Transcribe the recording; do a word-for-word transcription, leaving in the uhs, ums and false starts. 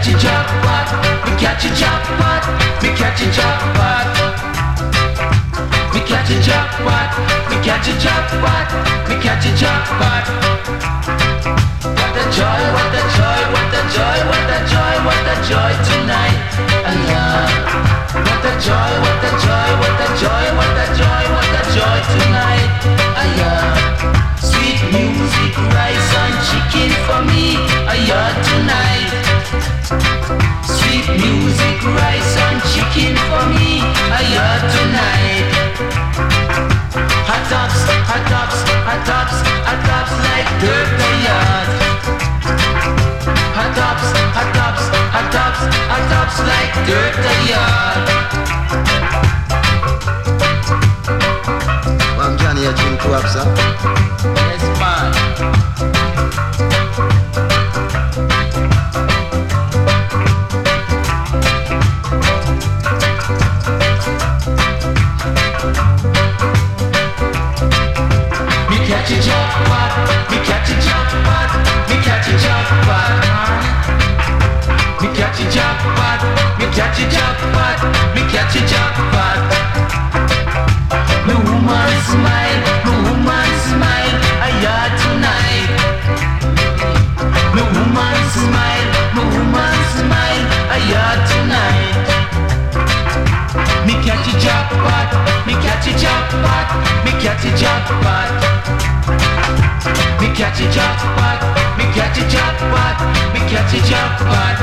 catch a jackpot, me catch a jackpot, me catch a jackpot. Me catch a jackpot, me catch a jackpot, me catch a jackpot. What a joy, what a joy, what a joy, what a joy, what a joy tonight. Allah. What a joy, what a joy, what a joy, what a joy, what a joy tonight. Allah. Sweet music, rice and chicken for me. Allah tonight. Sweet music, rice and chicken for me. Allah tonight. Hot tops, hot tops, hot tops, hot tops like dirt the yard. Hot tops, hot tops, hot tops, hot tops like dirt the yard. I'm Johnny, I drink two ups, huh? Yes, man. Catch a jackpot, me catch a jackpot, me catch a jackpot. Me catch a jackpot, me catch a jackpot, me catch a jackpot. Me woman smile, me woman smile, ayah tonight. Me woman smile, me woman smile, ayah tonight. Me catch a jackpot, me catch a jackpot, me catch a jackpot. Me catch a jackpot, me catch a jackpot, me catch a jackpot.